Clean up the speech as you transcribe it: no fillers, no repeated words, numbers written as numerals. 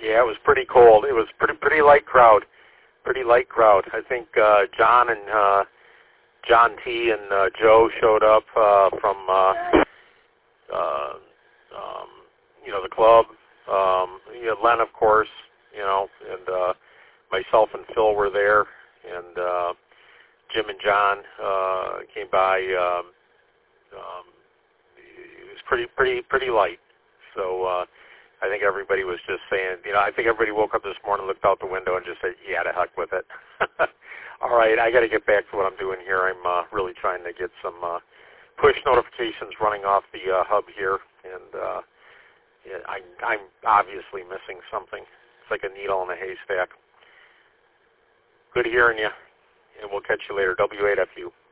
Yeah, it was pretty cold. It was pretty light crowd. Pretty light crowd. I think John T. and Joe showed up from the club. Len, of course, and myself and Phil were there, and Jim and John came by. It was pretty light. So I think everybody was just saying, I think everybody woke up this morning, looked out the window, and just said, yeah, to heck with it. All right, I got to get back to what I'm doing here. I'm really trying to get some push notifications running off the hub here, and I'm obviously missing something. It's like a needle in a haystack. Good hearing you, and we'll catch you later. W8FU.